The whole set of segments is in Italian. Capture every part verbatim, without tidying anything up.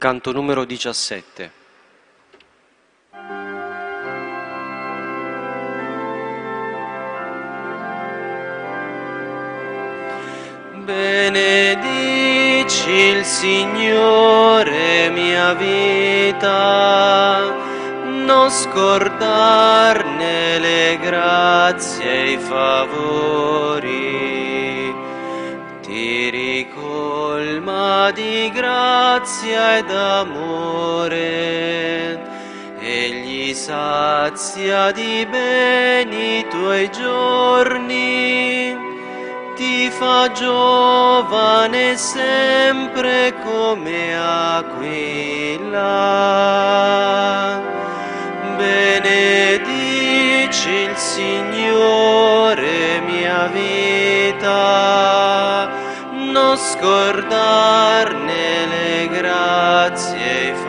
canto numero diciassette. Benedici il Signore mia vita, non scordarne le grazie e i favori, ti ricolma di grazia ed amore, egli sazia di beni i tuoi giorni, ti fa giovane sempre come aquila. Benedici il Signore mia vita, non scordarne le grazie e i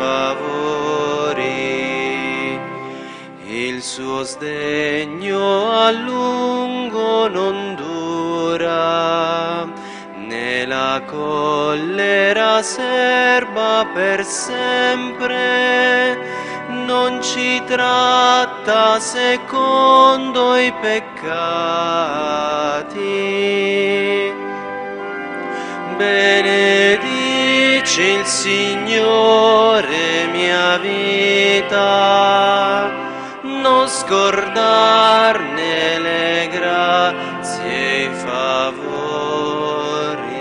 favori, il suo sdegno a lungo non dura, né la collera serba per sempre, non ci tratta secondo i peccati. Benedici il Signore mia vita, non scordarne le grazie e i favori.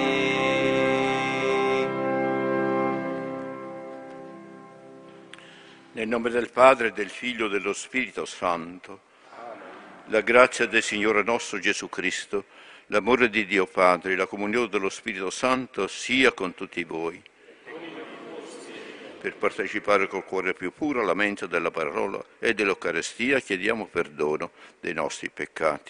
Nel nome del Padre, del Figlio e dello Spirito Santo. Amen. La grazia del Signore nostro Gesù Cristo, l'amore di Dio Padre, la comunione dello Spirito Santo sia con tutti voi. Per partecipare col cuore più puro alla mensa della parola e dell'Eucarestia chiediamo perdono dei nostri peccati.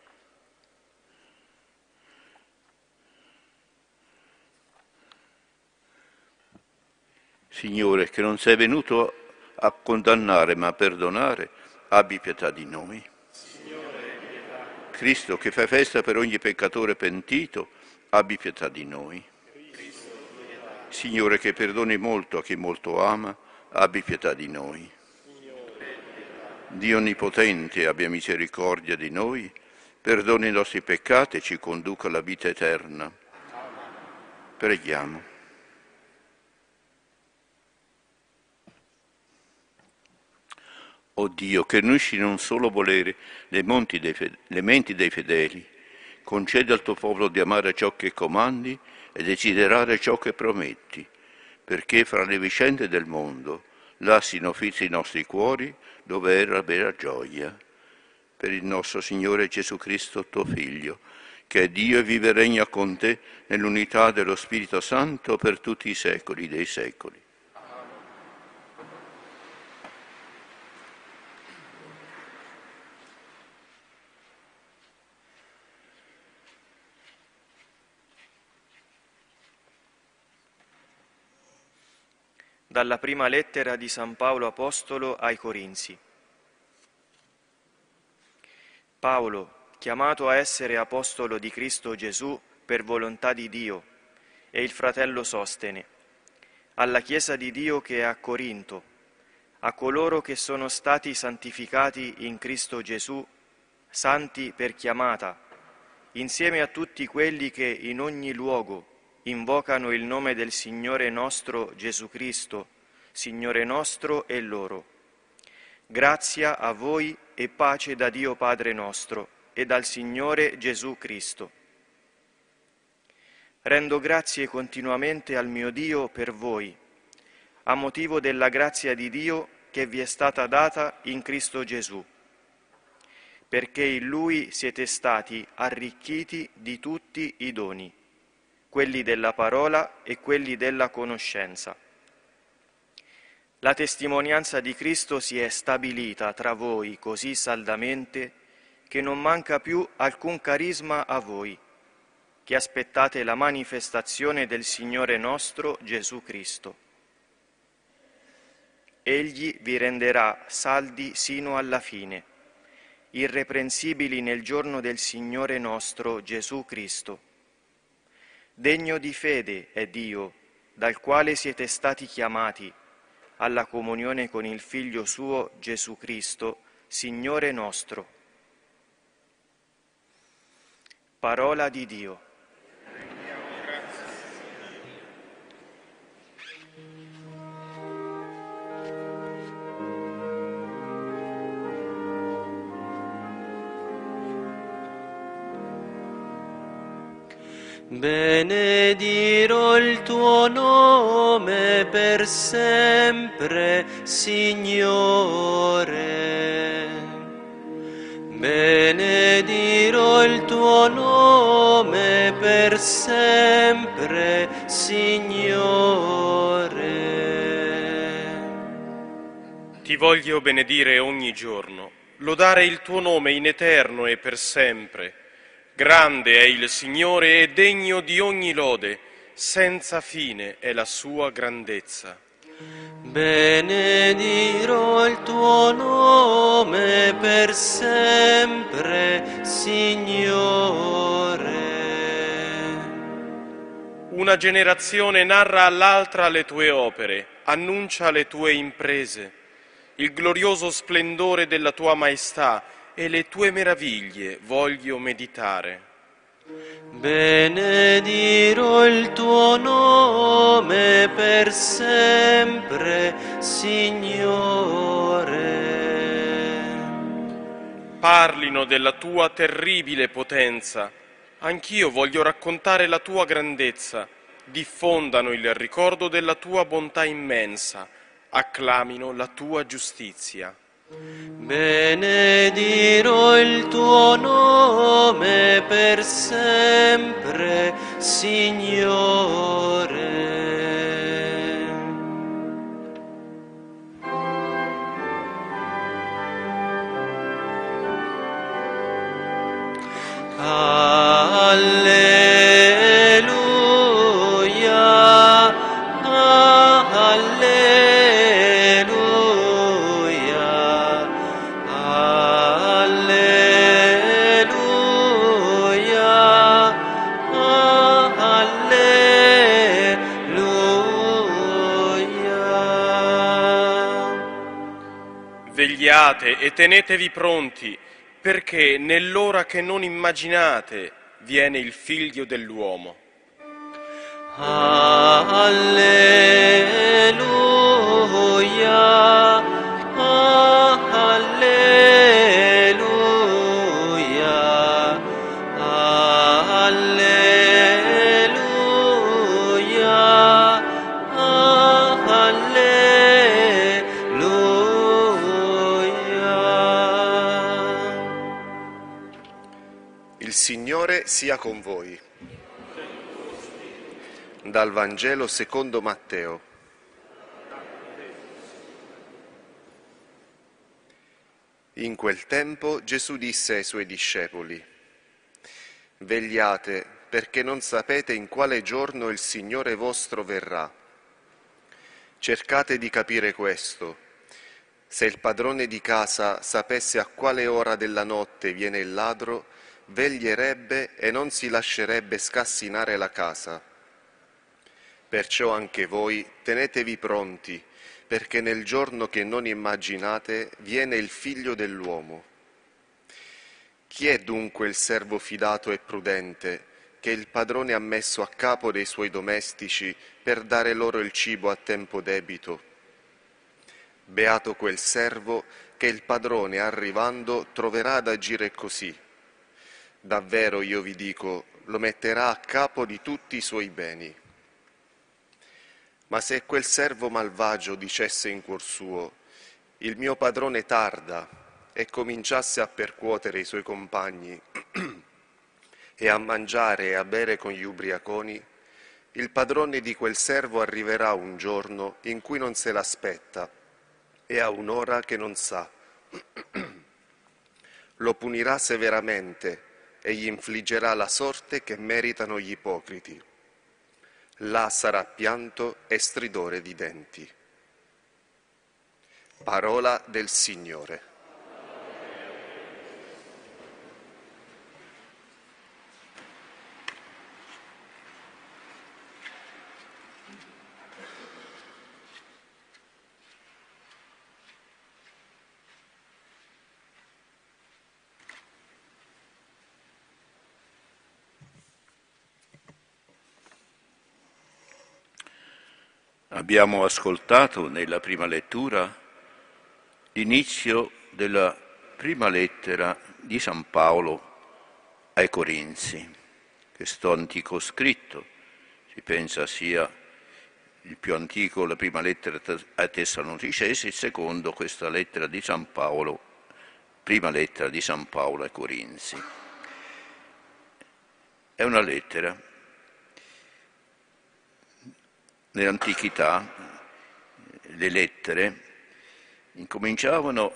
Signore, che non sei venuto a condannare ma a perdonare, abbi pietà di noi. Signore, pietà. Cristo, che fai festa per ogni peccatore pentito, abbi pietà di noi. Cristo, pietà. Signore, che perdoni molto a chi molto ama, abbi pietà di noi. Signore, pietà. Dio Onnipotente, abbia misericordia di noi, perdoni i nostri peccati e ci conduca alla vita eterna. Preghiamo. O Dio, che unisci in un solo volere le, monti dei fede- le menti dei fedeli, concedi al tuo popolo di amare ciò che comandi e desiderare ciò che prometti, perché fra le vicende del mondo lassino fissi i nostri cuori dove è la vera gioia. Per il nostro Signore Gesù Cristo, tuo Figlio, che è Dio e vive e regna con te nell'unità dello Spirito Santo per tutti i secoli dei secoli. Dalla prima lettera di San Paolo Apostolo ai Corinzi. Paolo, chiamato a essere apostolo di Cristo Gesù per volontà di Dio, e il fratello Sostene, alla Chiesa di Dio che è a Corinto, a coloro che sono stati santificati in Cristo Gesù, santi per chiamata, insieme a tutti quelli che in ogni luogo invocano il nome del Signore nostro Gesù Cristo, Signore nostro e loro. Grazia a voi e pace da Dio Padre nostro e dal Signore Gesù Cristo. Rendo grazie continuamente al mio Dio per voi, a motivo della grazia di Dio che vi è stata data in Cristo Gesù, perché in Lui siete stati arricchiti di tutti i doni, quelli della parola e quelli della conoscenza. La testimonianza di Cristo si è stabilita tra voi così saldamente che non manca più alcun carisma a voi, che aspettate la manifestazione del Signore nostro Gesù Cristo. Egli vi renderà saldi sino alla fine, irreprensibili nel giorno del Signore nostro Gesù Cristo. Degno di fede è Dio, dal quale siete stati chiamati alla comunione con il Figlio suo Gesù Cristo, Signore nostro. Parola di Dio. Benedirò il tuo nome per sempre, Signore. Benedirò il tuo nome per sempre, Signore. Ti voglio benedire ogni giorno, lodare il tuo nome in eterno e per sempre. Grande è il Signore e degno di ogni lode, senza fine è la sua grandezza. Benedirò il tuo nome per sempre, Signore. Una generazione narra all'altra le tue opere, annuncia le tue imprese, il glorioso splendore della tua maestà e le tue meraviglie voglio meditare. Benedirò il tuo nome per sempre, Signore. Parlino della tua terribile potenza, anch'io voglio raccontare la tua grandezza, diffondano il ricordo della tua bontà immensa, acclamino la tua giustizia. Benedirò il tuo nome per sempre, Signore. Alleluia, alleluia, alleluia, alleluia. Vegliate e tenetevi pronti, perché nell'ora che non immaginate viene il Figlio dell'uomo. Alleluia, alleluia, alleluia, alleluia. Il Signore sia con voi. Dal Vangelo secondo Matteo. In quel tempo Gesù disse ai suoi discepoli: Vegliate, perché non sapete in quale giorno il Signore vostro verrà. Cercate di capire questo. Se il padrone di casa sapesse a quale ora della notte viene il ladro, veglierebbe e non si lascerebbe scassinare la casa. Perciò anche voi tenetevi pronti, perché nel giorno che non immaginate viene il Figlio dell'uomo. Chi è dunque il servo fidato e prudente che il padrone ha messo a capo dei suoi domestici per dare loro il cibo a tempo debito? Beato quel servo che il padrone, arrivando, troverà ad agire così. Davvero io vi dico, lo metterà a capo di tutti i suoi beni. Ma se quel servo malvagio dicesse in cuor suo: il mio padrone tarda, e cominciasse a percuotere i suoi compagni e a mangiare e a bere con gli ubriaconi, il padrone di quel servo arriverà un giorno in cui non se l'aspetta e a un'ora che non sa. Lo punirà severamente e gli infliggerà la sorte che meritano gli ipocriti. Là sarà pianto e stridore di denti. Parola del Signore. Abbiamo ascoltato nella prima lettura l'inizio della prima lettera di San Paolo ai Corinzi, questo antico scritto, si pensa sia il più antico, la prima lettera ai Tessalonicesi, il secondo questa lettera di San Paolo, prima lettera di San Paolo ai Corinzi. È una lettera. Nell'antichità le lettere incominciavano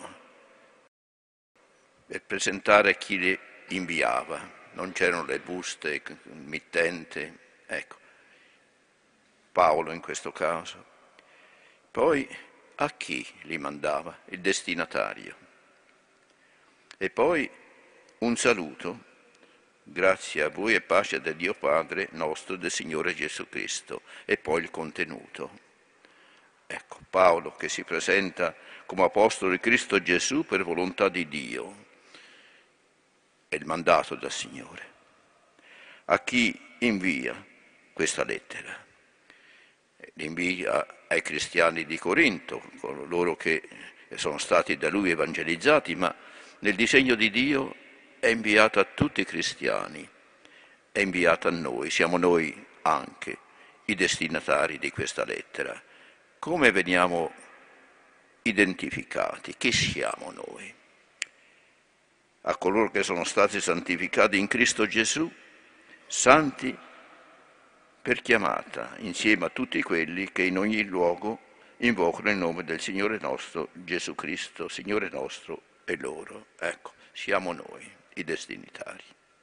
per presentare chi le inviava, non c'erano le buste, il mittente, ecco, Paolo in questo caso. Poi a chi li mandava? Il destinatario. E poi un saluto. Grazie a voi e pace da Dio Padre nostro e del Signore Gesù Cristo. E poi il contenuto. Ecco, Paolo che si presenta come apostolo di Cristo Gesù per volontà di Dio. È il mandato dal Signore. A chi invia questa lettera? L'invia ai cristiani di Corinto, coloro che sono stati da lui evangelizzati, ma nel disegno di Dio è inviata a tutti i cristiani, è inviata a noi, siamo noi anche i destinatari di questa lettera. Come veniamo identificati? Chi siamo noi? A coloro che sono stati santificati in Cristo Gesù, santi per chiamata, insieme a tutti quelli che in ogni luogo invocano il nome del Signore nostro Gesù Cristo, Signore nostro e loro. Ecco, siamo noi i destinatari.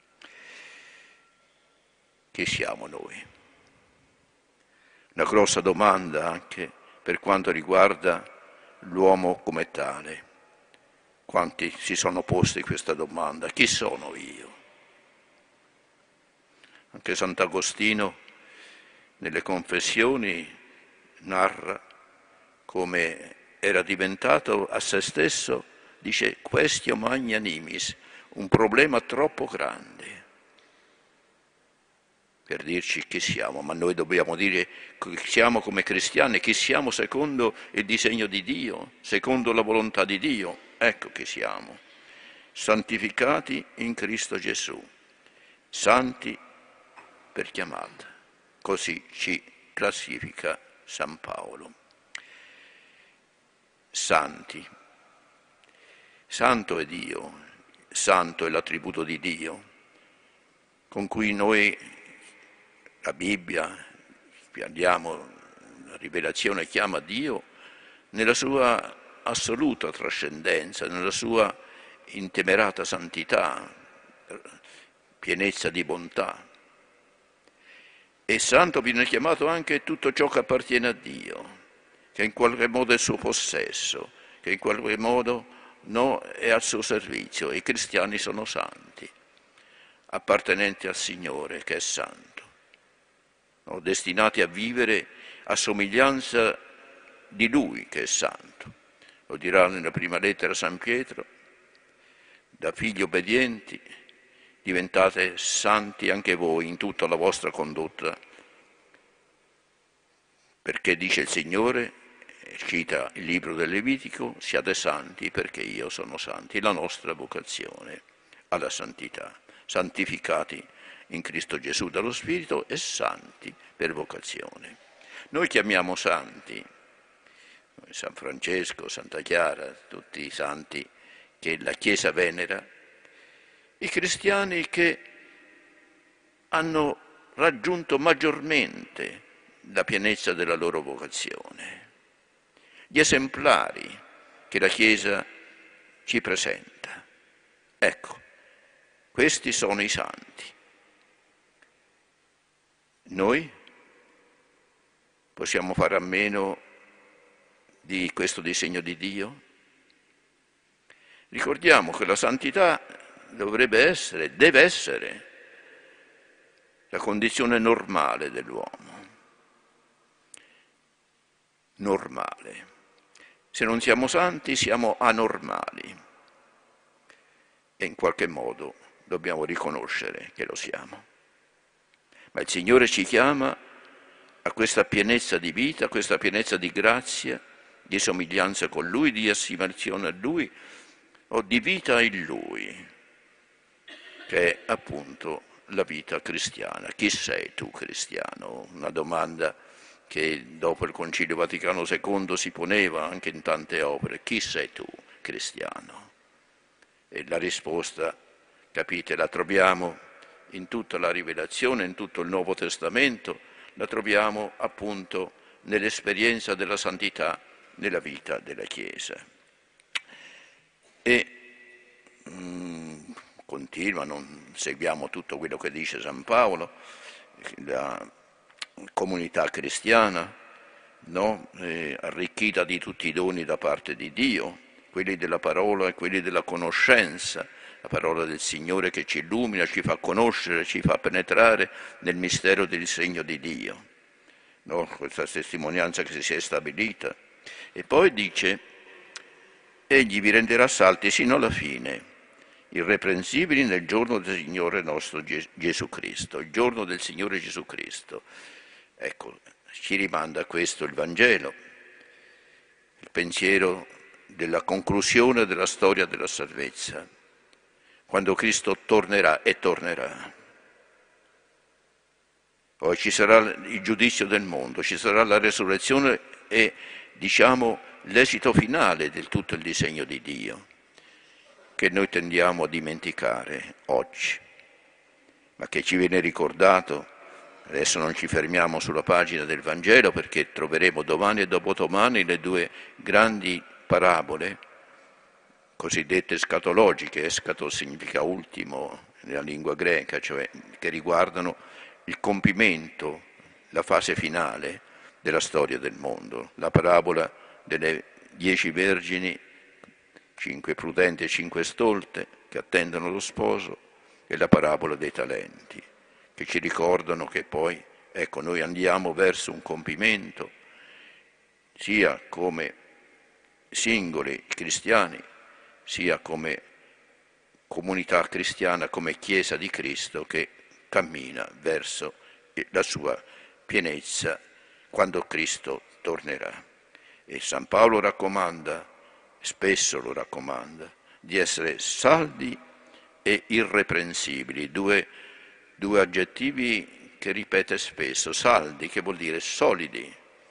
Chi siamo noi? Una grossa domanda anche per quanto riguarda l'uomo come tale. Quanti si sono posti questa domanda? Chi sono io? Anche Sant'Agostino nelle Confessioni narra come era diventato a se stesso, dice, questio magna nimis, un problema troppo grande per dirci chi siamo, ma noi dobbiamo dire chi siamo come cristiani, chi siamo secondo il disegno di Dio, secondo la volontà di Dio. Ecco chi siamo, santificati in Cristo Gesù, santi per chiamata. Così ci classifica San Paolo. Santi. Santo è Dio, santo è l'attributo di Dio, con cui noi, la Bibbia, andiamo, la rivelazione chiama Dio nella sua assoluta trascendenza, nella sua intemerata santità, pienezza di bontà. E santo viene chiamato anche tutto ciò che appartiene a Dio, che in qualche modo è il suo possesso, che in qualche modo no, è al suo servizio. I cristiani sono santi, appartenenti al Signore che è santo, no, destinati a vivere a somiglianza di Lui che è santo. Lo dirà nella prima lettera San Pietro, da figli obbedienti diventate santi anche voi in tutta la vostra condotta, perché dice il Signore, cita il libro del Levitico, siate santi perché io sono santi, la nostra vocazione alla santità, santificati in Cristo Gesù dallo Spirito e santi per vocazione. Noi chiamiamo santi, San Francesco, Santa Chiara, tutti i santi che la Chiesa venera, i cristiani che hanno raggiunto maggiormente la pienezza della loro vocazione, gli esemplari che la Chiesa ci presenta. Ecco, questi sono i santi. Noi possiamo fare a meno di questo disegno di Dio? Ricordiamo che la santità dovrebbe essere, deve essere la condizione normale dell'uomo. Normale. Se non siamo santi siamo anormali e in qualche modo dobbiamo riconoscere che lo siamo. Ma il Signore ci chiama a questa pienezza di vita, a questa pienezza di grazia, di somiglianza con Lui, di assimilazione a Lui o di vita in Lui, che è appunto la vita cristiana. Chi sei tu cristiano? Una domanda che dopo il Concilio Vaticano secondo si poneva anche in tante opere. Chi sei tu cristiano? E la risposta, capite, la troviamo in tutta la Rivelazione, in tutto il Nuovo Testamento, la troviamo appunto nell'esperienza della santità nella vita della Chiesa. E mm, continua, non seguiamo tutto quello che dice San Paolo, la comunità cristiana, no? eh, arricchita di tutti i doni da parte di Dio, quelli della parola e quelli della conoscenza, la parola del Signore che ci illumina, ci fa conoscere, ci fa penetrare nel mistero del segno di Dio, no? Questa testimonianza che si è stabilita. E poi dice, egli vi renderà salti sino alla fine, irreprensibili nel giorno del Signore nostro Gesù Cristo, il giorno del Signore Gesù Cristo. Ecco, ci rimanda a questo il Vangelo, il pensiero della conclusione della storia della salvezza, quando Cristo tornerà e tornerà. Poi ci sarà il giudizio del mondo, ci sarà la resurrezione e, diciamo, l'esito finale del tutto il disegno di Dio, che noi tendiamo a dimenticare oggi, ma che ci viene ricordato. Adesso non ci fermiamo sulla pagina del Vangelo perché troveremo domani e dopodomani le due grandi parabole cosiddette escatologiche. Escato significa ultimo nella lingua greca, cioè che riguardano il compimento, la fase finale della storia del mondo. La parabola delle dieci vergini, cinque prudenti e cinque stolte, che attendono lo sposo, e la parabola dei talenti, che ci ricordano che poi, ecco, noi andiamo verso un compimento, sia come singoli cristiani, sia come comunità cristiana, come Chiesa di Cristo che cammina verso la sua pienezza quando Cristo tornerà. E San Paolo raccomanda, spesso lo raccomanda, di essere saldi e irreprensibili, due, due aggettivi che ripete spesso. Saldi, che vuol dire solidi,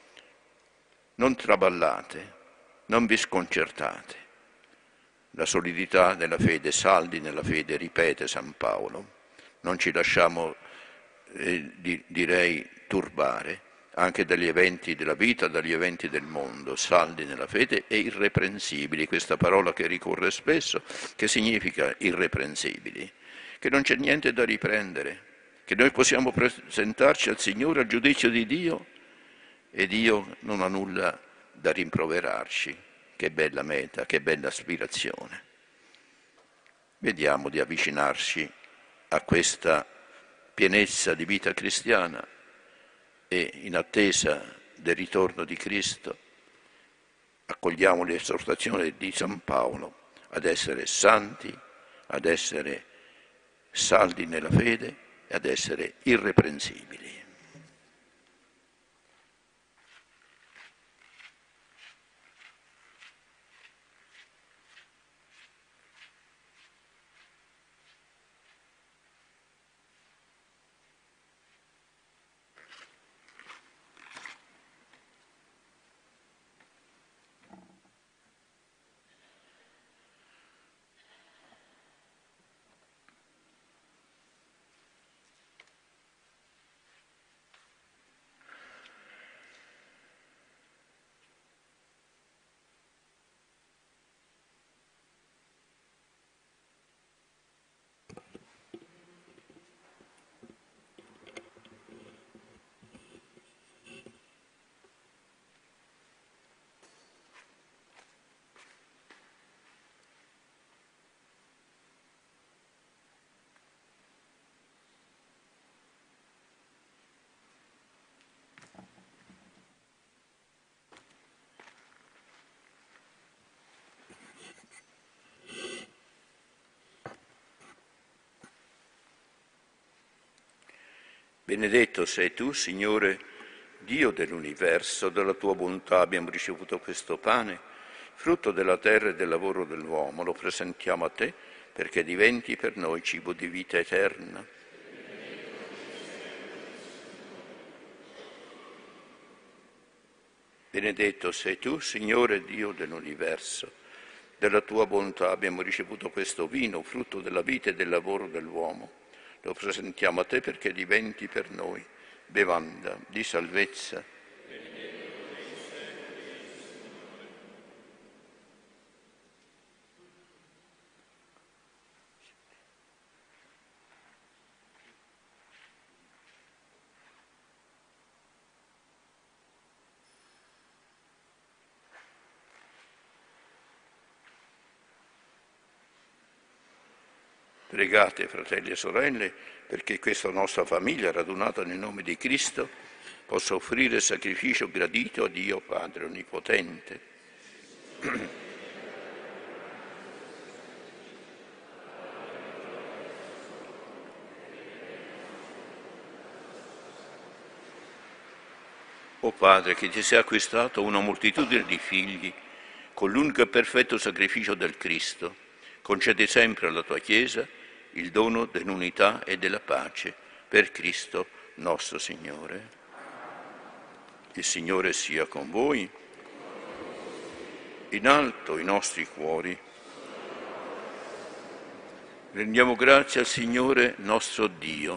non traballate, non vi sconcertate. La solidità della fede, saldi nella fede, ripete San Paolo. Non ci lasciamo, eh, di, direi, turbare anche dagli eventi della vita, dagli eventi del mondo, saldi nella fede e irreprensibili, questa parola che ricorre spesso, che significa irreprensibili, che non c'è niente da riprendere, che noi possiamo presentarci al Signore, al giudizio di Dio, e Dio non ha nulla da rimproverarci. Che bella meta, che bella aspirazione. Vediamo di avvicinarci a questa pienezza di vita cristiana e in attesa del ritorno di Cristo accogliamo l'esortazione di San Paolo ad essere santi, ad essere saldi nella fede e ad essere irreprensibili. Benedetto sei tu, Signore, Dio dell'universo, dalla tua bontà abbiamo ricevuto questo pane, frutto della terra e del lavoro dell'uomo. Lo presentiamo a te perché diventi per noi cibo di vita eterna. Benedetto sei tu, Signore Dio dell'universo. Dalla tua bontà abbiamo ricevuto questo vino, frutto della vita e del lavoro dell'uomo. Lo presentiamo a te perché diventi per noi bevanda di salvezza. Pregate, fratelli e sorelle, perché questa nostra famiglia, radunata nel nome di Cristo, possa offrire sacrificio gradito a Dio Padre Onnipotente. O Padre, che ti sei acquistato una moltitudine di figli con l'unico e perfetto sacrificio del Cristo, concedi sempre alla tua Chiesa il dono dell'unità e della pace per Cristo nostro Signore. Il Signore sia con voi. In alto i nostri cuori. Rendiamo grazie al Signore nostro Dio.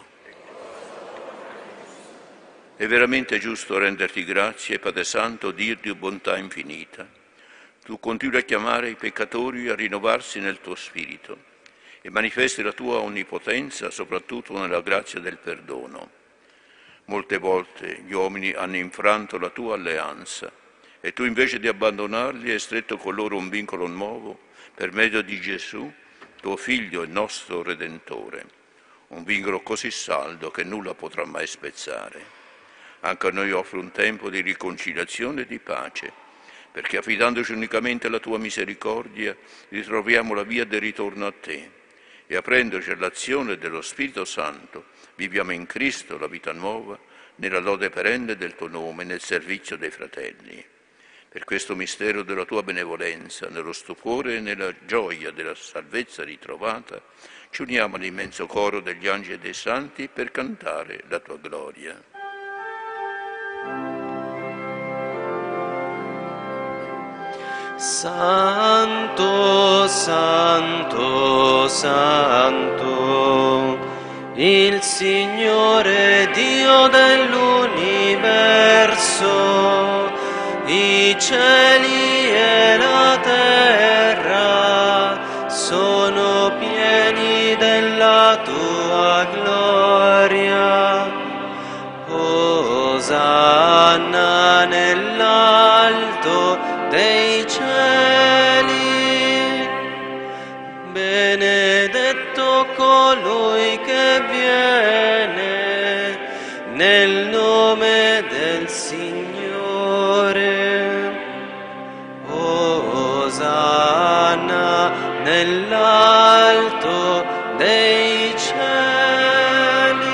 È veramente giusto renderti grazie, Padre Santo, Dio di bontà infinita. Tu continui a chiamare i peccatori a rinnovarsi nel tuo spirito e manifesti la tua onnipotenza soprattutto nella grazia del perdono. Molte volte gli uomini hanno infranto la tua alleanza e tu invece di abbandonarli hai stretto con loro un vincolo nuovo per mezzo di Gesù, tuo Figlio e nostro Redentore, un vincolo così saldo che nulla potrà mai spezzare. Anche a noi offre un tempo di riconciliazione e di pace, perché affidandoci unicamente alla tua misericordia ritroviamo la via del ritorno a te e aprendoci all'azione dello Spirito Santo viviamo in Cristo la vita nuova nella lode perenne del tuo nome, nel servizio dei fratelli. Per questo mistero della tua benevolenza, nello stupore e nella gioia della salvezza ritrovata, ci uniamo all'immenso coro degli angeli e dei santi per cantare la tua gloria. Santo, santo, santo, il Signore Dio dell'universo, i cieli e la terra sono pieni della tua gloria. Osanna nell'alto dei cieli, benedetto colui che viene nel nome del Signore. Osanna nell'alto dei cieli.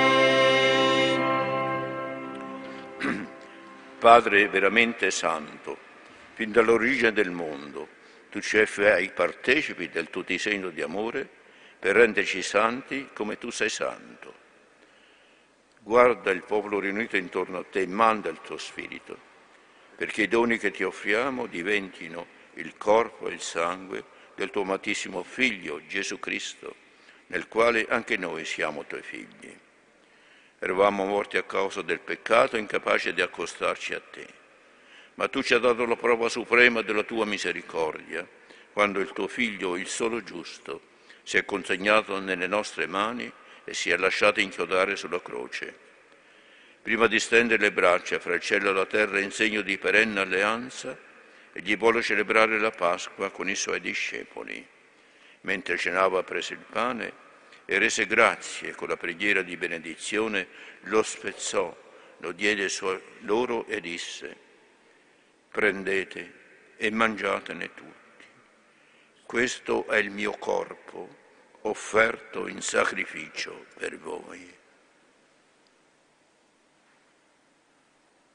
Padre veramente santo, fin dall'origine del mondo, tu ci fai partecipi del tuo disegno di amore per renderci santi come tu sei santo. Guarda il popolo riunito intorno a te e manda il tuo Spirito, perché i doni che ti offriamo diventino il corpo e il sangue del tuo amatissimo Figlio, Gesù Cristo, nel quale anche noi siamo tuoi figli. Eravamo morti a causa del peccato, incapaci di accostarci a te. Ma tu ci hai dato la prova suprema della tua misericordia, quando il tuo Figlio, il solo giusto, si è consegnato nelle nostre mani e si è lasciato inchiodare sulla croce. Prima di stendere le braccia fra il cielo e la terra in segno di perenne alleanza, egli volle celebrare la Pasqua con i suoi discepoli. Mentre cenava prese il pane e rese grazie con la preghiera di benedizione, lo spezzò, lo diede loro e disse: prendete e mangiatene tutti. Questo è il mio corpo, offerto in sacrificio per voi.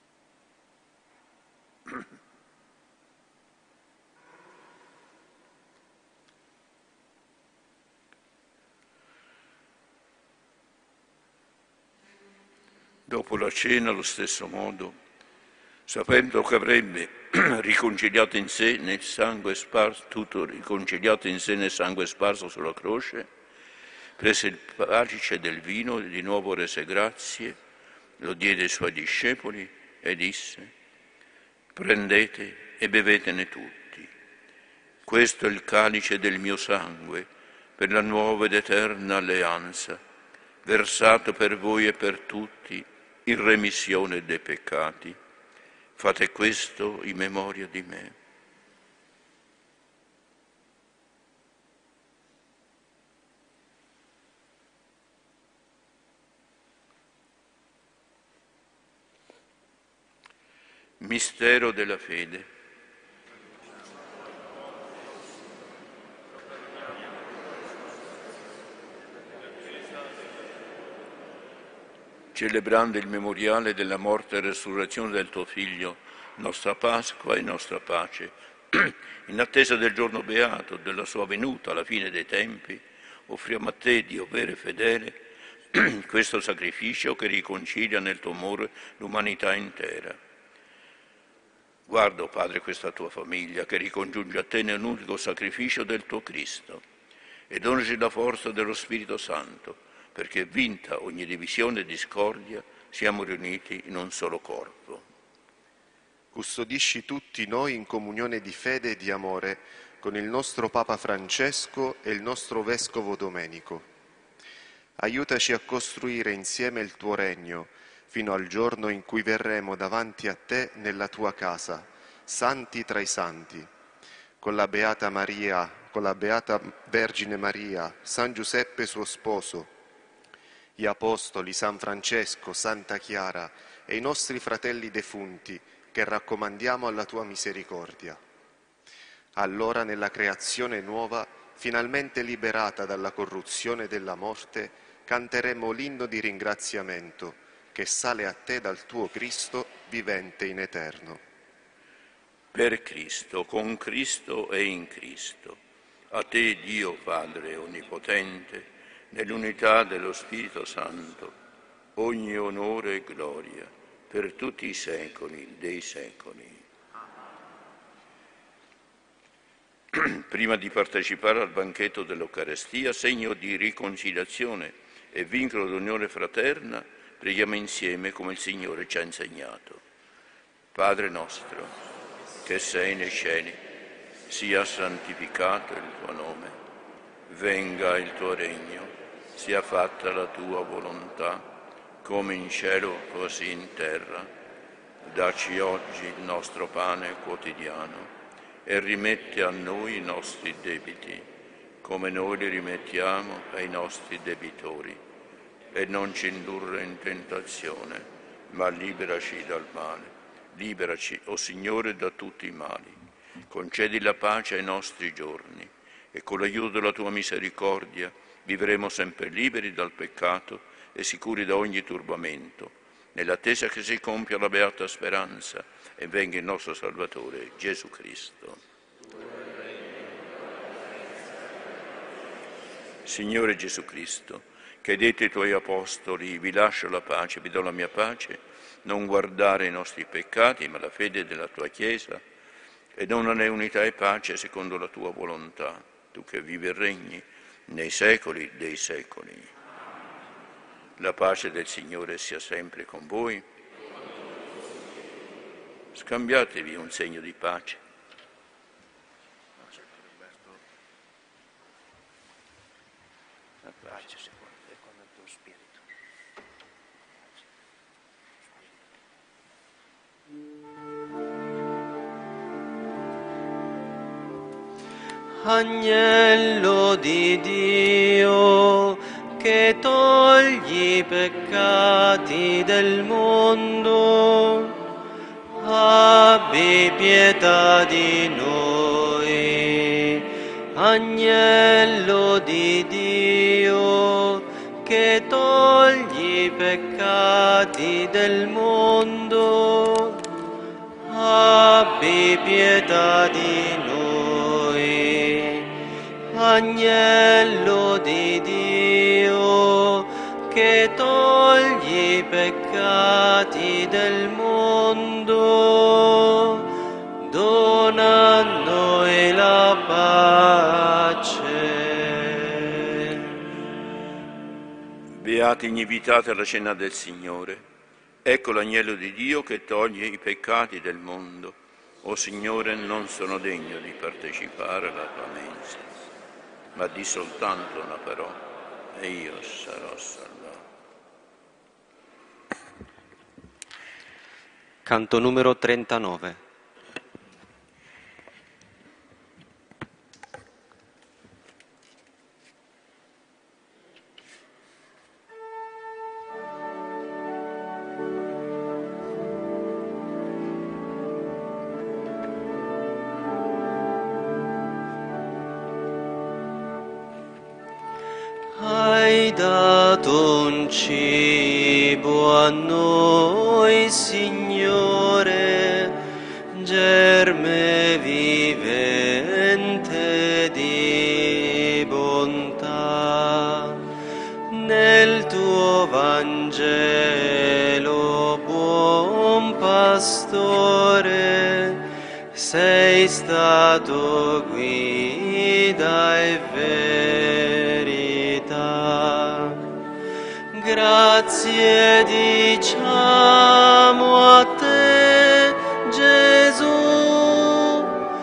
Dopo la cena, allo stesso modo, sapendo che avrebbe riconciliato in sé nel sangue sparso, tutto riconciliato in sé nel sangue sparso sulla croce, prese il calice del vino e di nuovo rese grazie, lo diede ai suoi discepoli e disse: prendete e bevetene tutti. Questo è il calice del mio sangue per la nuova ed eterna alleanza, versato per voi e per tutti in remissione dei peccati. Fate questo in memoria di me. Mistero della fede. Celebrando il memoriale della morte e resurrezione del tuo Figlio, nostra Pasqua e nostra pace, in attesa del giorno beato, della sua venuta alla fine dei tempi, offriamo a te, Dio vero e fedele, questo sacrificio che riconcilia nel tuo amore l'umanità intera. Guarda, Padre, questa tua famiglia che ricongiunge a te nell'unico sacrificio del tuo Cristo e donaci la forza dello Spirito Santo, perché vinta ogni divisione e discordia siamo riuniti in un solo corpo. Custodisci tutti noi in comunione di fede e di amore con il nostro Papa Francesco e il nostro Vescovo Domenico. Aiutaci a costruire insieme il tuo regno fino al giorno in cui verremo davanti a te nella tua casa, santi tra i santi, con la Beata Maria, con la Beata Vergine Maria, San Giuseppe suo sposo, gli Apostoli, San Francesco, Santa Chiara e i nostri fratelli defunti che raccomandiamo alla tua misericordia. Allora nella creazione nuova, finalmente liberata dalla corruzione della morte, canteremo l'inno di ringraziamento che sale a te dal tuo Cristo vivente in eterno. Per Cristo, con Cristo e in Cristo, a te Dio Padre Onnipotente, nell'unità dello Spirito Santo, ogni onore e gloria per tutti i secoli dei secoli. Prima di partecipare al banchetto dell'Eucarestia, segno di riconciliazione e vincolo d'unione fraterna, preghiamo insieme come il Signore ci ha insegnato. Padre nostro, che sei nei cieli, sia santificato il tuo nome, venga il tuo regno, sia fatta la tua volontà, come in cielo così in terra. Dacci oggi il nostro pane quotidiano e rimetti a noi i nostri debiti, come noi li rimettiamo ai nostri debitori. E non ci indurre in tentazione, ma liberaci dal male. Liberaci, o Signore, da tutti i mali. Concedi la pace ai nostri giorni e con l'aiuto della tua misericordia vivremo sempre liberi dal peccato e sicuri da ogni turbamento, nell'attesa che si compia la beata speranza e venga il nostro Salvatore, Gesù Cristo. Signore Gesù Cristo, che hai detto ai tuoi apostoli: vi lascio la pace, vi do la mia pace, non guardare i nostri peccati, ma la fede della tua Chiesa, e donane unità e pace secondo la tua volontà, tu che vivi e regni nei secoli dei secoli. La pace del Signore sia sempre con voi. Scambiatevi un segno di pace. La pace sia con il tuo spirito. Agnello di Dio, che togli i peccati del mondo, abbi pietà di noi. Agnello di Dio, che togli i peccati del mondo, abbi pietà di noi. Agnello di Dio, che togli i peccati del mondo, dona a noi la pace. Beati gli invitati alla cena del Signore. Ecco l'agnello di Dio che toglie i peccati del mondo. O Signore, non sono degno di partecipare alla tua mensa, ma di soltanto una parola e io sarò salvato. Canto numero trentanove. Hai dato un cibo a noi, Signore, germe vivente di bontà. Nel tuo Vangelo, buon pastore, sei stato guida e verità. Grazie diciamo a te, Gesù,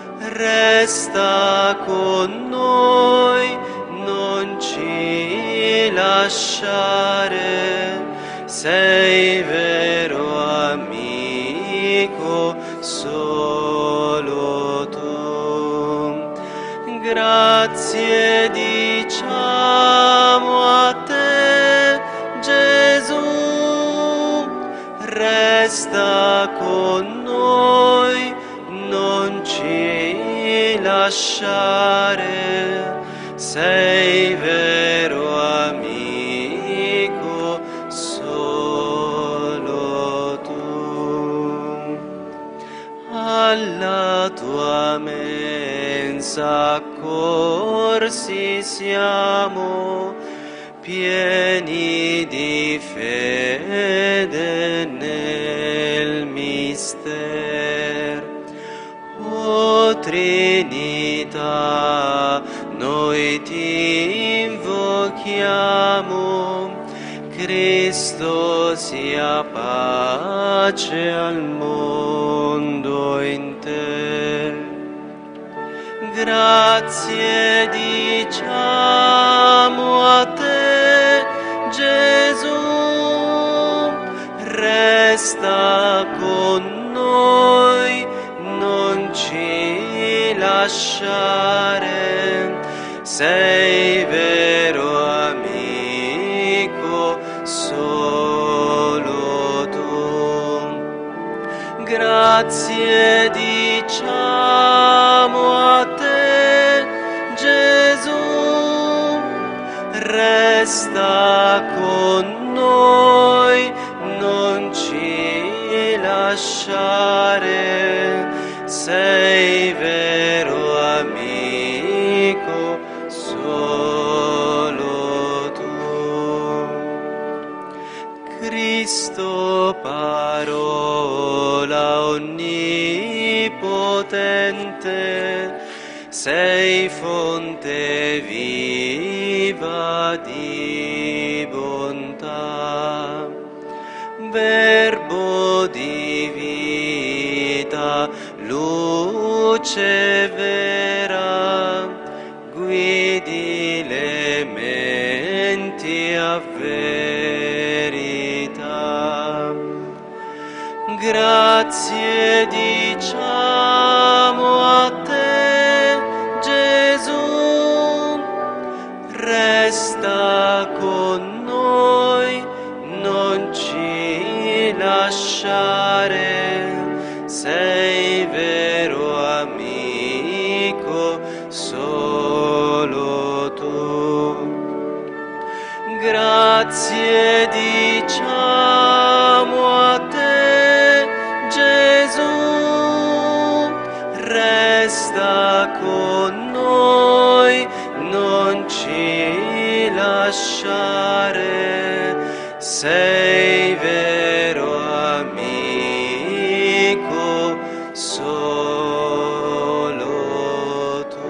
resta con noi, non ci lasciare, sei vero amico, solo tu. Grazie diciamo a te, Gesù, resta con noi, non ci lasciare, sei vero amico, solo tu. Alla tua mensa accorsi siamo, pieni di fede nel mister. O Trinità, noi ti invochiamo, Cristo sia pace al mondo in te. Grazie diciamo a te, Gesù, resta con noi, non ci lasciare, sei vero amico, solo tu. Grazie diciamo a te, Gesù, resta con noi, non ci lasciare, sei vero amico, solo tu. Cristo, parola onnipotente, sei fonte viva di bontà, verbo di vita, luce vera, guidi le menti a verità. Grazie diciamo a te, Gesù, resta con noi, non ci lasciare, sei vero amico, solo tu. Grazie diciamo a te, Gesù, resta con noi, non ci lasciare, sei vero amico, solo tu.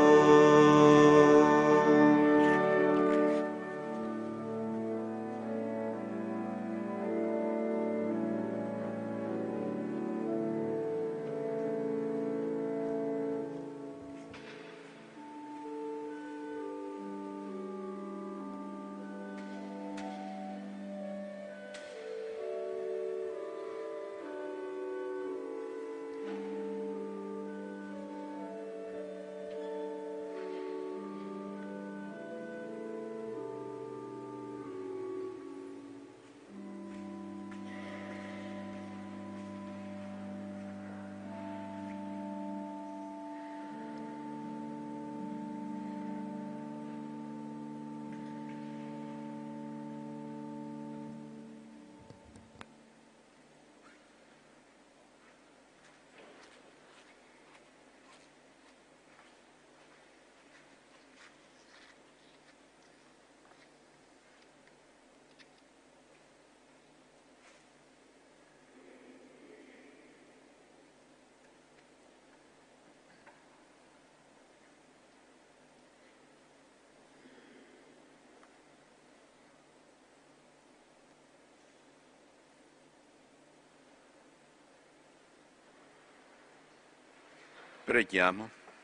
Preghiamo.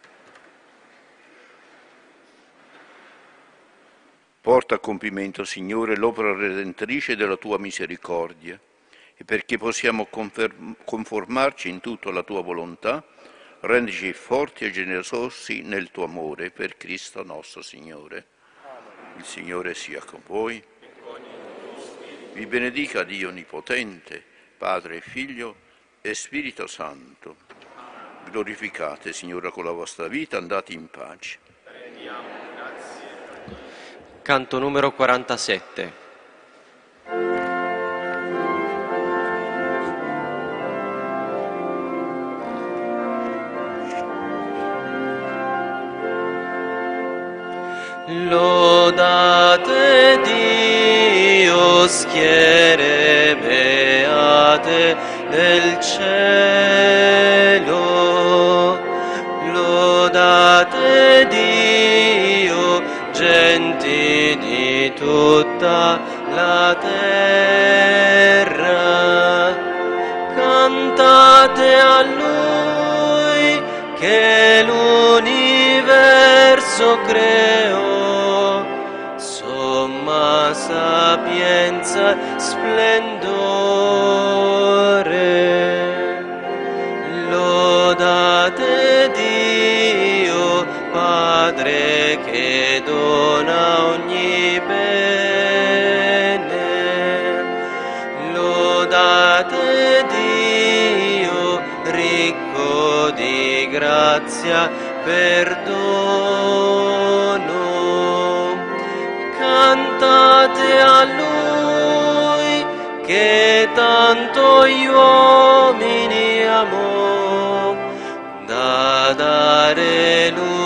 Porta a compimento, Signore, l'opera redentrice della Tua misericordia, e perché possiamo conformarci in tutto alla Tua volontà, rendici forti e generosi nel Tuo amore, per Cristo nostro Signore. Il Signore sia con voi. Vi benedica Dio Onnipotente, Padre, Figlio e Spirito Santo. Glorificate, Signore, con la vostra vita, andate in pace. Preghiamo, grazie. Canto numero quarantasette. Lodate Dio, schiere beate del cielo, lodate Dio, genti di tutta la terra, cantate a Lui che l'universo creò, somma sapienza, splendore. Lodate Dio, Padre che dona ogni bene. Lodate Dio, ricco di grazia, perdono. Cantate a Lui che tanto gli uomini amò, da dare Lui